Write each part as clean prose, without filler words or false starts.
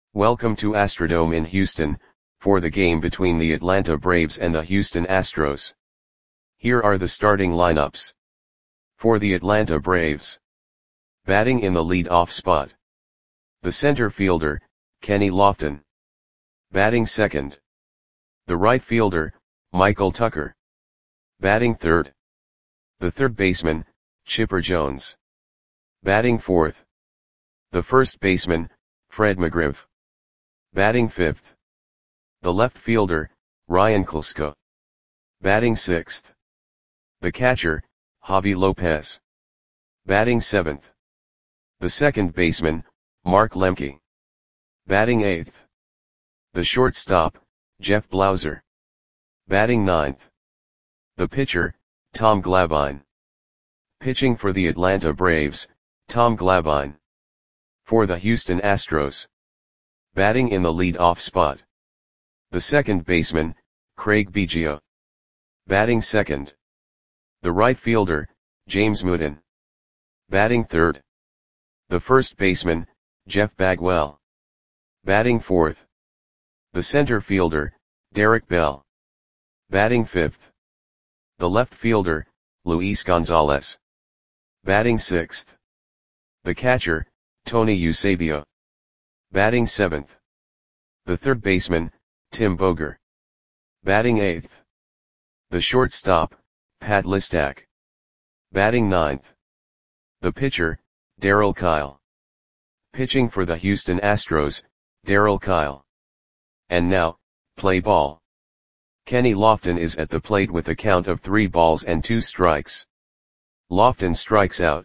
Welcome to Astrodome in Houston, for the game between the Atlanta Braves and the Houston Astros. Here are the starting lineups. For the Atlanta Braves. Batting in the lead-off spot. The center fielder, Kenny Lofton. Batting second. The right fielder, Michael Tucker. Batting third. The third baseman, Chipper Jones. Batting fourth. The first baseman, Fred McGriff. Batting fifth. The left fielder, Ryan Klesko. Batting sixth. The catcher, Javi Lopez. Batting seventh. The second baseman, Mark Lemke. Batting eighth. The shortstop, Jeff Blauser. Batting ninth. The pitcher, Tom Glavine. Pitching for the Atlanta Braves, Tom Glavine. For the Houston Astros. Batting in the lead-off spot. The second baseman, Craig Biggio. Batting second. The right fielder, James Mooden. Batting third. The first baseman, Jeff Bagwell. Batting fourth. The center fielder, Derek Bell. Batting fifth. The left fielder, Luis Gonzalez. Batting sixth. The catcher, Tony Eusebio. Batting seventh. The third baseman, Tim Boger. Batting eighth. The shortstop, Pat Listak. Batting ninth. The pitcher, Darryl Kile. Pitching for the Houston Astros, Darryl Kile. And now, play ball. Kenny Lofton is at the plate with a count of 3 balls and 2 strikes. Lofton strikes out.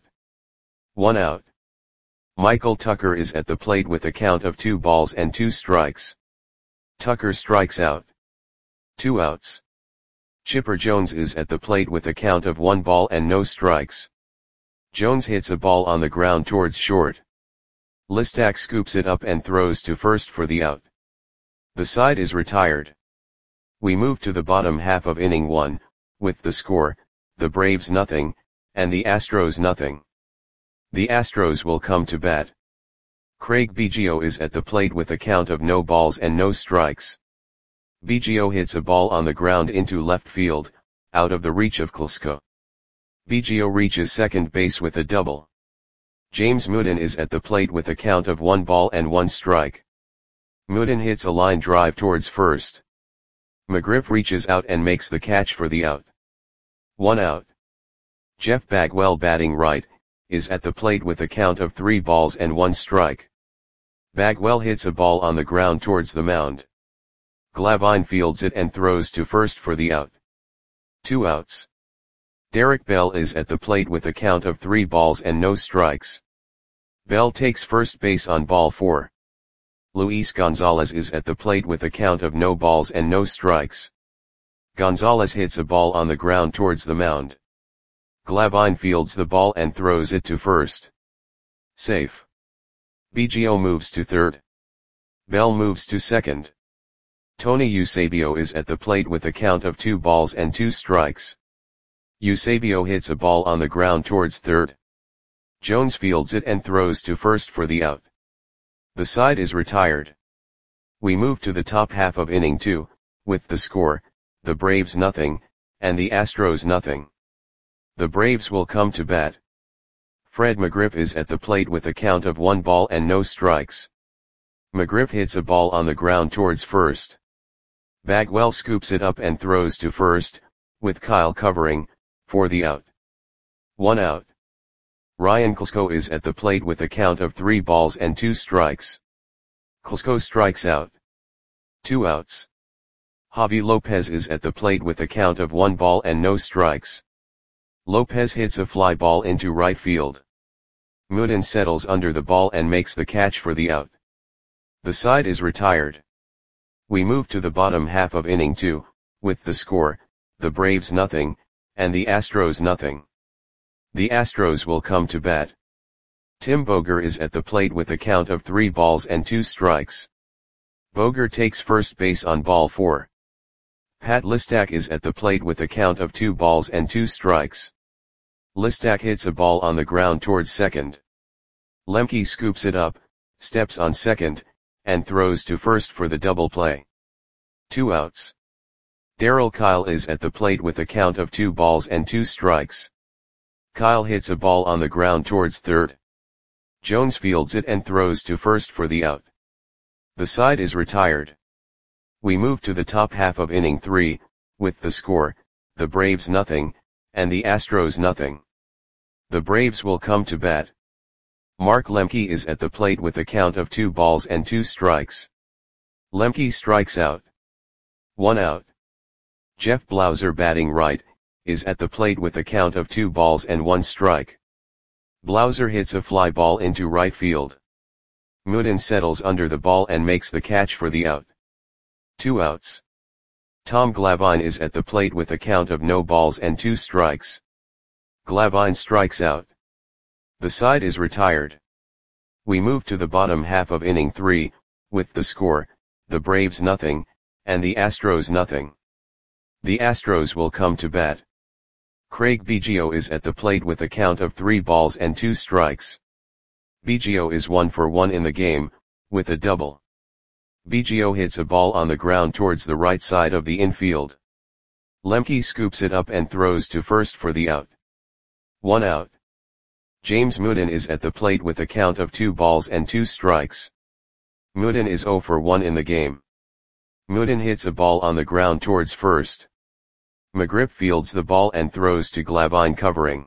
1 out. Michael Tucker is at the plate with a count of 2 balls and 2 strikes. Tucker strikes out. 2 outs. Chipper Jones is at the plate with a count of 1 ball and no strikes. Jones hits a ball on the ground towards short. Listak scoops it up and throws to first for the out. The side is retired. We move to the bottom half of inning 1, with the score, the Braves nothing, and the Astros nothing. The Astros will come to bat. Craig Biggio is at the plate with a count of no balls and no strikes. Biggio hits a ball on the ground into left field, out of the reach of Klesko. Biggio reaches second base with a double. James Mooden is at the plate with a count of 1 ball and 1 strike. Mooden hits a line drive towards first. McGriff reaches out and makes the catch for the out. 1 out. Jeff Bagwell, batting right, is at the plate with a count of 3 balls and 1 strike. Bagwell hits a ball on the ground towards the mound. Glavine fields it and throws to first for the out. 2 outs. Derek Bell is at the plate with a count of 3 balls and no strikes. Bell takes first base on ball 4. Luis Gonzalez is at the plate with a count of no balls and no strikes. Gonzalez hits a ball on the ground towards the mound. Glavine fields the ball and throws it to first. Safe. Biggio moves to third. Bell moves to second. Tony Eusebio is at the plate with a count of 2 balls and 2 strikes. Eusebio hits a ball on the ground towards third. Jones fields it and throws to first for the out. The side is retired. We move to the top half of inning 2, with the score, the Braves nothing, and the Astros nothing. The Braves will come to bat. Fred McGriff is at the plate with a count of 1 ball and no strikes. McGriff hits a ball on the ground towards first. Bagwell scoops it up and throws to first, with Kile covering, for the out. 1 out. Ryan Klesko is at the plate with a count of 3 balls and 2 strikes. Klesko strikes out. 2 outs. Javi Lopez is at the plate with a count of 1 ball and no strikes. Lopez hits a fly ball into right field. Mooden settles under the ball and makes the catch for the out. The side is retired. We move to the bottom half of inning 2, with the score, the Braves nothing, and the Astros nothing. The Astros will come to bat. Tim Boger is at the plate with a count of 3 balls and 2 strikes. Boger takes first base on ball 4. Pat Listak is at the plate with a count of 2 balls and 2 strikes. Listak hits a ball on the ground towards second. Lemke scoops it up, steps on second, and throws to first for the double play. 2 outs. Darryl Kile is at the plate with a count of 2 balls and 2 strikes. Kile hits a ball on the ground towards third. Jones fields it and throws to first for the out. The side is retired. We move to the top half of inning 3, with the score, the Braves nothing, and the Astros nothing. The Braves will come to bat. Mark Lemke is at the plate with a count of 2 balls and 2 strikes. Lemke strikes out. 1 out. Jeff Blauser, batting right, is at the plate with a count of 2 balls and 1 strike. Blauser hits a fly ball into right field. Mooden settles under the ball and makes the catch for the out. 2 outs. Tom Glavine is at the plate with a count of no balls and 2 strikes. Glavine strikes out. The side is retired. We move to the bottom half of inning 3, with the score, the Braves nothing, and the Astros nothing. The Astros will come to bat. Craig Biggio is at the plate with a count of 3 balls and 2 strikes. Biggio is 1 for 1 in the game, with a double. Biggio hits a ball on the ground towards the right side of the infield. Lemke scoops it up and throws to first for the out. 1 out. James Mooden is at the plate with a count of 2 balls and 2 strikes. Mooden is 0 for 1 in the game. Mooden hits a ball on the ground towards first. McGriff fields the ball and throws to Glavine, covering.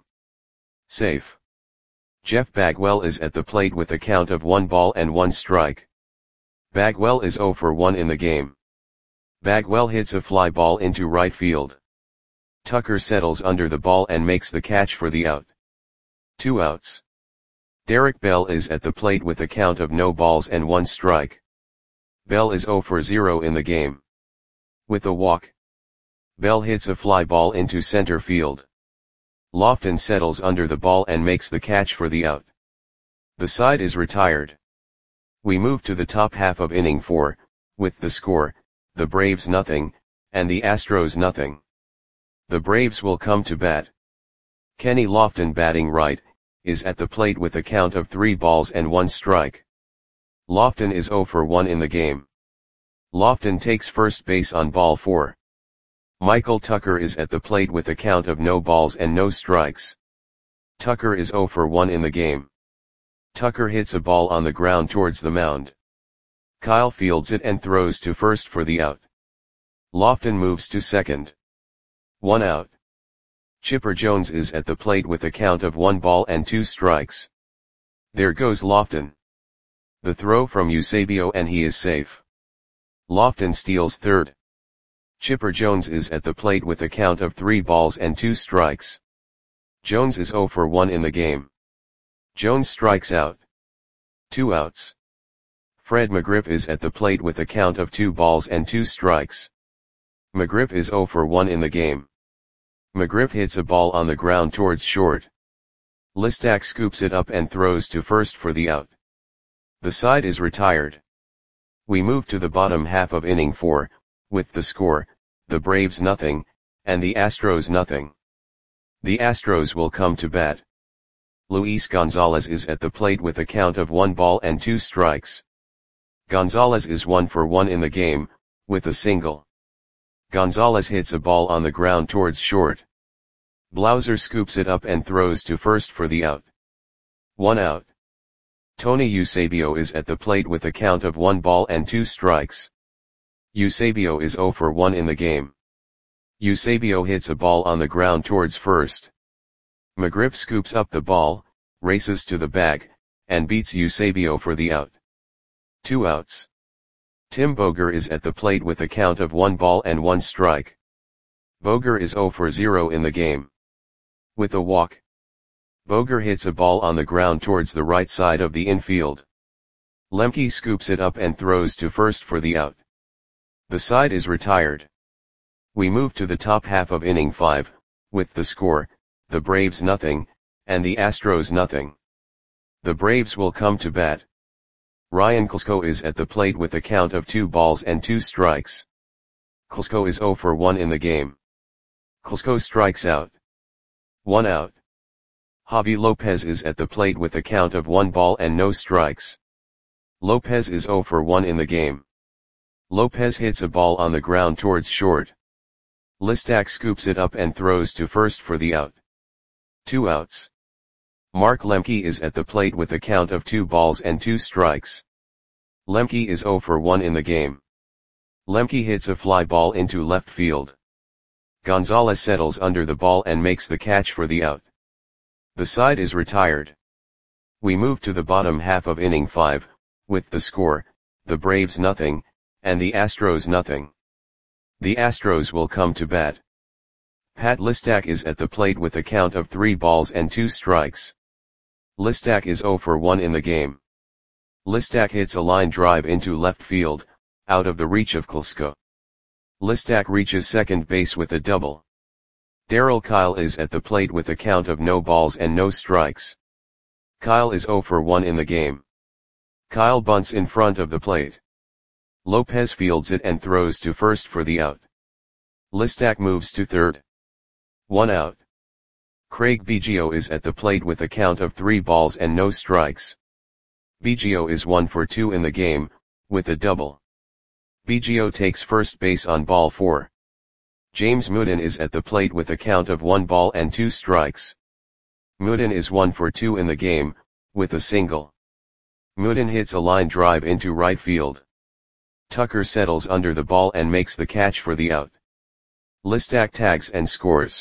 Safe. Jeff Bagwell is at the plate with a count of 1 ball and 1 strike. Bagwell is 0 for 1 in the game. Bagwell hits a fly ball into right field. Tucker settles under the ball and makes the catch for the out. 2 outs. Derek Bell is at the plate with a count of no balls and 1 strike. Bell is 0 for 0 in the game. With a walk, Bell hits a fly ball into center field. Lofton settles under the ball and makes the catch for the out. The side is retired. We move to the top half of inning 4, with the score, the Braves nothing, and the Astros nothing. The Braves will come to bat. Kenny Lofton, batting right, is at the plate with a count of 3 balls and 1 strike. Lofton is 0 for 1 in the game. Lofton takes first base on ball 4. Michael Tucker is at the plate with a count of no balls and no strikes. Tucker is 0 for 1 in the game. Tucker hits a ball on the ground towards the mound. Kyle fields it and throws to first for the out. Lofton moves to second. 1 out. Chipper Jones is at the plate with a count of 1 ball and 2 strikes. There goes Lofton. The throw from Eusebio and he is safe. Lofton steals third. Chipper Jones is at the plate with a count of 3 balls and 2 strikes. Jones is 0 for 1 in the game. Jones strikes out. 2 outs. Fred McGriff is at the plate with a count of 2 balls and 2 strikes. McGriff is 0 for 1 in the game. McGriff hits a ball on the ground towards short. Listak scoops it up and throws to first for the out. The side is retired. We move to the bottom half of inning 4, with the score, the Braves nothing, and the Astros nothing. The Astros will come to bat. Luis Gonzalez is at the plate with a count of 1 ball and 2 strikes. Gonzalez is 1 for 1 in the game, with a single. Gonzalez hits a ball on the ground towards short. Blauser scoops it up and throws to first for the out. 1 out. Tony Eusebio is at the plate with a count of 1 ball and 2 strikes. Eusebio is 0 for 1 in the game. Eusebio hits a ball on the ground towards first. McGriff scoops up the ball, races to the bag, and beats Eusebio for the out. 2 outs. Tim Boger is at the plate with a count of 1 ball and 1 strike. Boger is 0 for 0 in the game. With a walk, Boger hits a ball on the ground towards the right side of the infield. Lemke scoops it up and throws to first for the out. The side is retired. We move to the top half of inning 5, with the score, the Braves nothing, and the Astros nothing. The Braves will come to bat. Ryan Klesko is at the plate with a count of 2 balls and 2 strikes. Klesko is 0 for 1 in the game. Klesko strikes out. 1 out. Javi Lopez is at the plate with a count of 1 ball and no strikes. Lopez is 0 for 1 in the game. Lopez hits a ball on the ground towards short. Listak scoops it up and throws to first for the out. 2 outs. Mark Lemke is at the plate with a count of 2 balls and 2 strikes. Lemke is 0 for 1 in the game. Lemke hits a fly ball into left field. Gonzalez settles under the ball and makes the catch for the out. The side is retired. We move to the bottom half of inning 5, with the score, the Braves nothing, and the Astros nothing. The Astros will come to bat. Pat Listak is at the plate with a count of 3 balls and 2 strikes. Listak is 0 for 1 in the game. Listak hits a line drive into left field, out of the reach of Klesko. Listak reaches second base with a double. Darryl Kile is at the plate with a count of no balls and no strikes. Kile is 0 for 1 in the game. Kile bunts in front of the plate. Lopez fields it and throws to first for the out. Listak moves to third. 1 out. Craig Biggio is at the plate with a count of 3 balls and no strikes. Biggio is 1 for 2 in the game, with a double. Biggio takes first base on ball 4. James Mooden is at the plate with a count of 1 ball and 2 strikes. Mooden is 1 for 2 in the game, with a single. Mooden hits a line drive into right field. Tucker settles under the ball and makes the catch for the out. Listak tags and scores.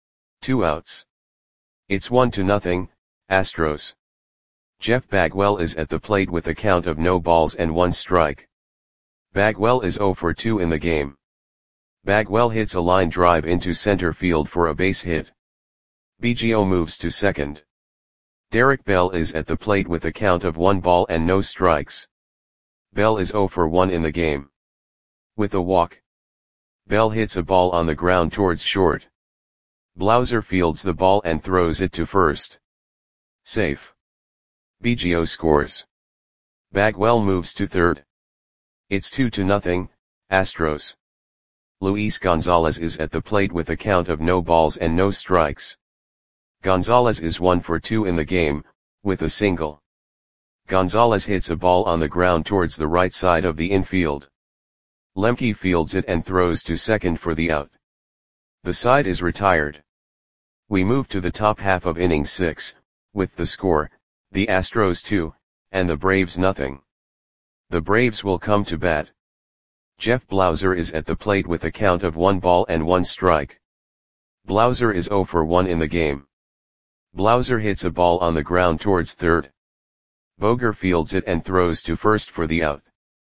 2 outs. It's 1-0, Astros. Jeff Bagwell is at the plate with a count of no balls and 1 strike. Bagwell is 0 for 2 in the game. Bagwell hits a line drive into center field for a base hit. Biggio moves to second. Derek Bell is at the plate with a count of 1 ball and no strikes. Bell is 0 for 1 in the game. With a walk. Bell hits a ball on the ground towards short. Blauser fields the ball and throws it to first. Safe. Biggio scores. Bagwell moves to third. It's 2-0, Astros. Luis Gonzalez is at the plate with a count of no balls and no strikes. Gonzalez is 1 for 2 in the game, with a single. Gonzalez hits a ball on the ground towards the right side of the infield. Lemke fields it and throws to second for the out. The side is retired. We move to the top half of inning 6, with the score, the Astros 2, and the Braves nothing. The Braves will come to bat. Jeff Blauser is at the plate with a count of 1 ball and 1 strike. Blauser is 0 for 1 in the game. Blauser hits a ball on the ground towards third. Boger fields it and throws to first for the out.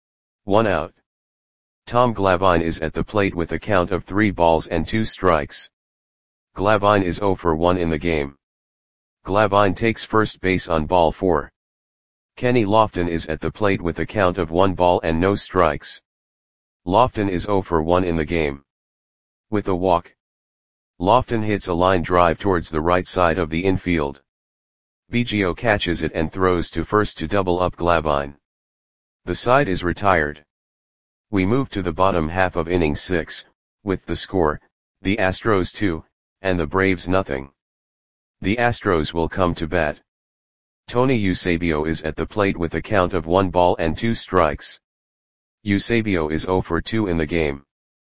1 out. Tom Glavine is at the plate with a count of 3 balls and 2 strikes. Glavine is 0 for 1 in the game. Glavine takes first base on ball 4. Kenny Lofton is at the plate with a count of 1 ball and no strikes. Lofton is 0 for 1 in the game. With a walk. Lofton hits a line drive towards the right side of the infield. Biggio catches it and throws to first to double up Glavine. The side is retired. We move to the bottom half of inning 6, with the score, the Astros 2, and the Braves nothing. The Astros will come to bat. Tony Eusebio is at the plate with a count of 1 ball and 2 strikes. Eusebio is 0 for 2 in the game.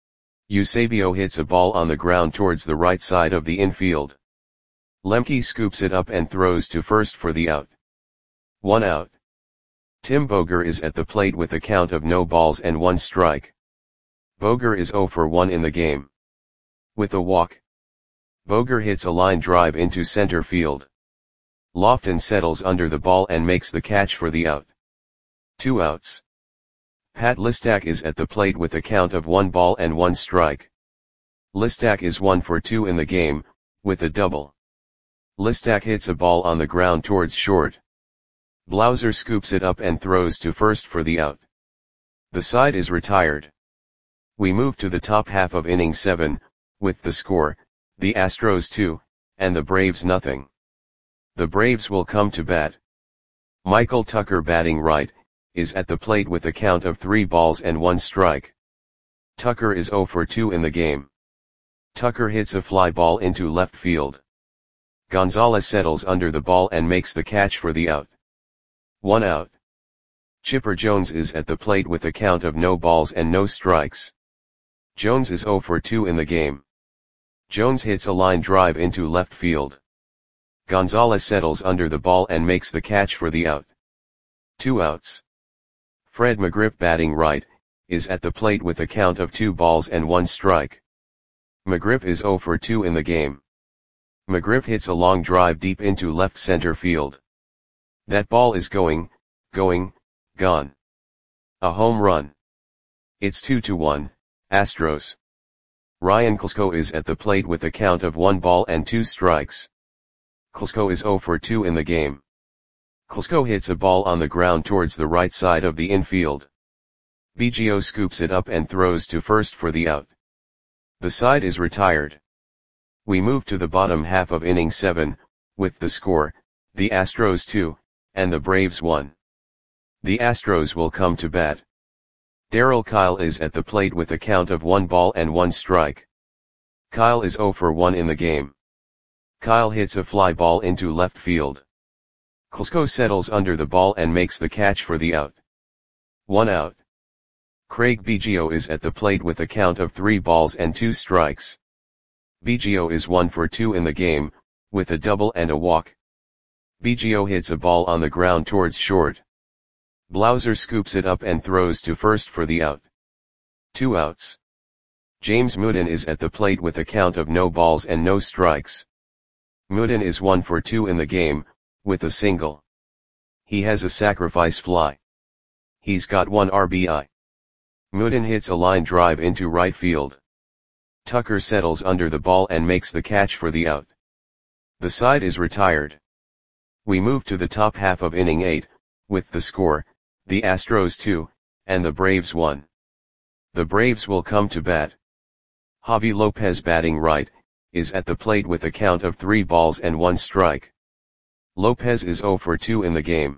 Eusebio hits a ball on the ground towards the right side of the infield. Lemke scoops it up and throws to first for the out. 1 out. Tim Boger is at the plate with a count of no balls and 1 strike. Boger is 0 for 1 in the game. With a walk. Boger hits a line drive into center field. Lofton settles under the ball and makes the catch for the out. 2 outs. Pat Listak is at the plate with a count of 1 ball and 1 strike. Listak is 1 for 2 in the game, with a double. Listak hits a ball on the ground towards short. Blauser scoops it up and throws to first for the out. The side is retired. We move to the top half of inning 7, with the score, the Astros 2, and the Braves nothing. The Braves will come to bat. Michael Tucker batting right, is at the plate with a count of 3 balls and 1 strike. Tucker is 0 for 2 in the game. Tucker hits a fly ball into left field. Gonzalez settles under the ball and makes the catch for the out. 1 out. Chipper Jones is at the plate with a count of no balls and no strikes. Jones is 0 for 2 in the game. Jones hits a line drive into left field. Gonzalez settles under the ball and makes the catch for the out. 2 outs. Fred McGriff, batting right, is at the plate with a count of 2 balls and 1 strike. McGriff is 0 for 2 in the game. McGriff hits a long drive deep into left center field. That ball is going, gone. A home run. It's 2-1, Astros. Ryan Klesko is at the plate with a count of 1 ball and 2 strikes. Klesko is 0 for 2 in the game. Klesko hits a ball on the ground towards the right side of the infield. Biggio scoops it up and throws to first for the out. The side is retired. We move to the bottom half of inning 7, with the score, the Astros 2, and the Braves 1. The Astros will come to bat. Darryl Kile is at the plate with a count of 1 ball and 1 strike. Kile is 0 for 1 in the game. Kile hits a fly ball into left field. Klesko settles under the ball and makes the catch for the out. 1 out. Craig Biggio is at the plate with a count of 3 balls and 2 strikes. Biggio is 1 for 2 in the game, with a double and a walk. Biggio hits a ball on the ground towards short. Blauser scoops it up and throws to first for the out. 2 outs. James Mooden is at the plate with a count of no balls and no strikes. Mooden is 1 for 2 in the game, with a single. He has a sacrifice fly. He's got 1 RBI. Mooden hits a line drive into right field. Tucker settles under the ball and makes the catch for the out. The side is retired. We move to the top half of inning 8, with the score, the Astros 2, and the Braves 1. The Braves will come to bat. Javi Lopez, batting right, is at the plate with a count of 3 balls and 1 strike. Lopez is 0 for 2 in the game.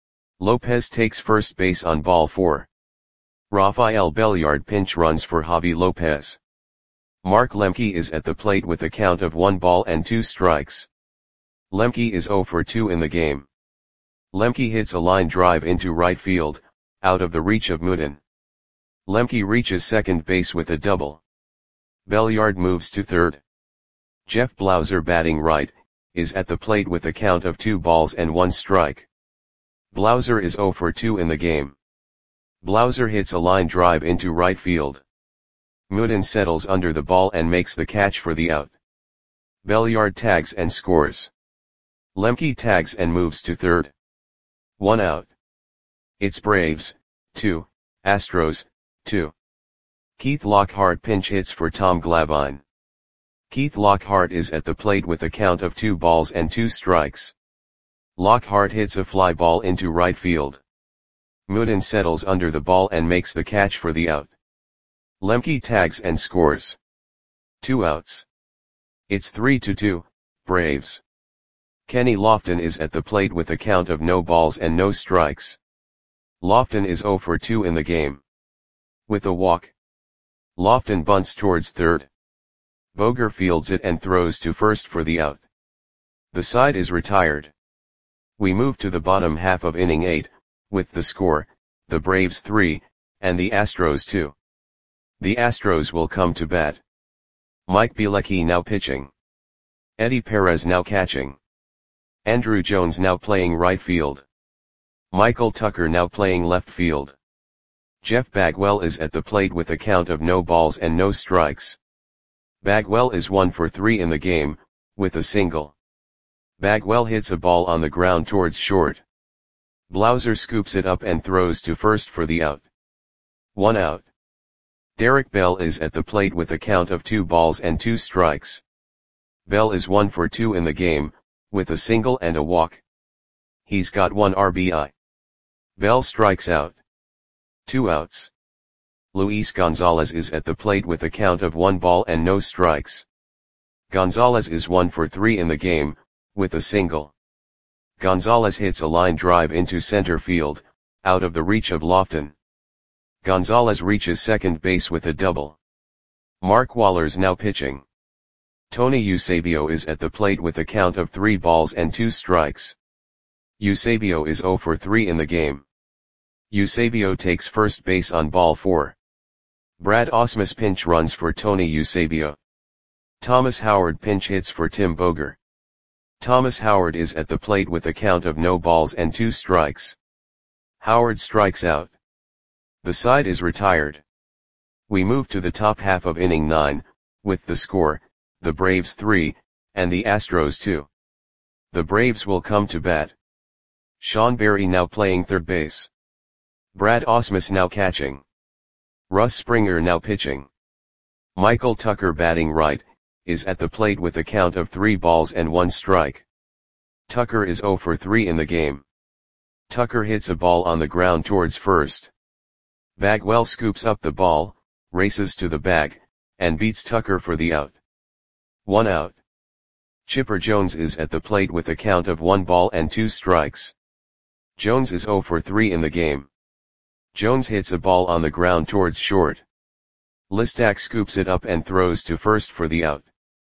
Lopez takes first base on ball 4. Rafael Belliard pinch runs for Javi Lopez. Mark Lemke is at the plate with a count of 1 ball and 2 strikes. Lemke is 0 for 2 in the game. Lemke hits a line drive into right field, out of the reach of Mooden. Lemke reaches second base with a double. Belliard moves to third. Jeff Blauser, batting right, is at the plate with a count of 2 balls and 1 strike. Blauser is 0 for 2 in the game. Blauser hits a line drive into right field. Mooden settles under the ball and makes the catch for the out. Belliard tags and scores. Lemke tags and moves to third. 1 out. It's Braves 2, Astros 2. Keith Lockhart pinch hits for Tom Glavine. Keith Lockhart is at the plate with a count of 2 balls and 2 strikes. Lockhart hits a fly ball into right field. Mooden settles under the ball and makes the catch for the out. Lemke tags and scores. 2 outs. It's 3-2, Braves. Kenny Lofton is at the plate with a count of no balls and no strikes. Lofton is 0 for 2 in the game. With a walk. Lofton bunts towards third. Boger fields it and throws to first for the out. The side is retired. We move to the bottom half of inning 8, with the score, the Braves 3, and the Astros 2. The Astros will come to bat. Mike Bielecki now pitching. Eddie Perez now catching. Andrew Jones now playing right field. Michael Tucker now playing left field. Jeff Bagwell is at the plate with a count of no balls and no strikes. Bagwell is 1 for 3 in the game, with a single. Bagwell hits a ball on the ground towards short. Blauser scoops it up and throws to first for the out. 1 out. Derek Bell is at the plate with a count of 2 balls and 2 strikes. Bell is 1 for 2 in the game, with a single and a walk. He's got 1 RBI. Bell strikes out. 2 outs. Luis Gonzalez is at the plate with a count of 1 ball and no strikes. Gonzalez is 1 for 3 in the game, with a single. Gonzalez hits a line drive into center field, out of the reach of Lofton. Gonzalez reaches second base with a double. Mark Waller's now pitching. Tony Eusebio is at the plate with a count of 3 balls and 2 strikes. Eusebio is 0 for 3 in the game. Eusebio takes first base on ball 4. Brad Ausmus pinch runs for Tony Eusebio. Thomas Howard pinch hits for Tim Boger. Thomas Howard is at the plate with a count of no balls and 2 strikes. Howard strikes out. The side is retired. We move to the top half of inning 9, with the score, the Braves 3, and the Astros 2. The Braves will come to bat. Sean Berry now playing third base. Brad Ausmus now catching. Russ Springer now pitching. Michael Tucker batting right, is at the plate with a count of 3 balls and 1 strike. Tucker is 0 for 3 in the game. Tucker hits a ball on the ground towards first. Bagwell scoops up the ball, races to the bag, and beats Tucker for the out. 1 out. Chipper Jones is at the plate with a count of 1 ball and 2 strikes. Jones is 0 for 3 in the game. Jones hits a ball on the ground towards short. Listak scoops it up and throws to first for the out.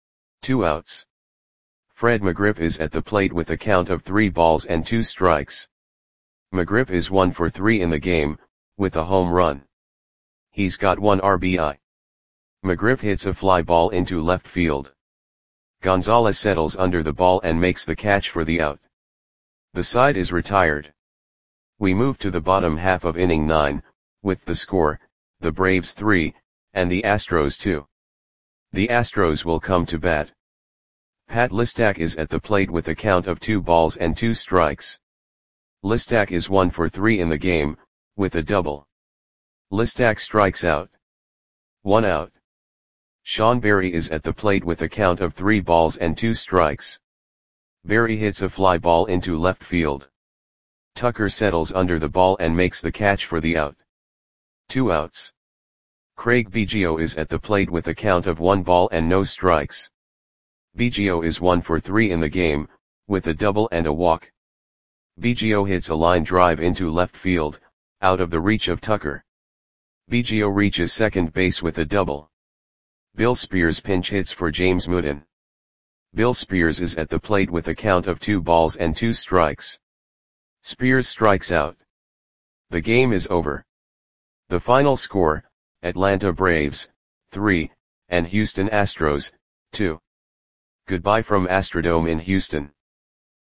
2 outs. Fred McGriff is at the plate with a count of 3 balls and 2 strikes. McGriff is 1 for 3 in the game, with a home run. He's got 1 RBI. McGriff hits a fly ball into left field. Gonzalez settles under the ball and makes the catch for the out. The side is retired. We move to the bottom half of inning 9, with the score, the Braves 3, and the Astros 2. The Astros will come to bat. Pat Listak is at the plate with a count of 2 balls and 2 strikes. Listak is 1 for 3 in the game, with a double. Listak strikes out. 1 out. Sean Berry is at the plate with a count of 3 balls and 2 strikes. Berry hits a fly ball into left field. Tucker settles under the ball and makes the catch for the out. 2 outs. Craig Biggio is at the plate with a count of 1 ball and no strikes. Biggio is 1 for 3 in the game, with a double and a walk. Biggio hits a line drive into left field, out of the reach of Tucker. Biggio reaches second base with a double. Bill Spears pinch hits for James Mooden. Bill Spears is at the plate with a count of 2 balls and 2 strikes. Spears strikes out. The game is over. The final score, Atlanta Braves, 3, and Houston Astros, 2. Goodbye from Astrodome in Houston.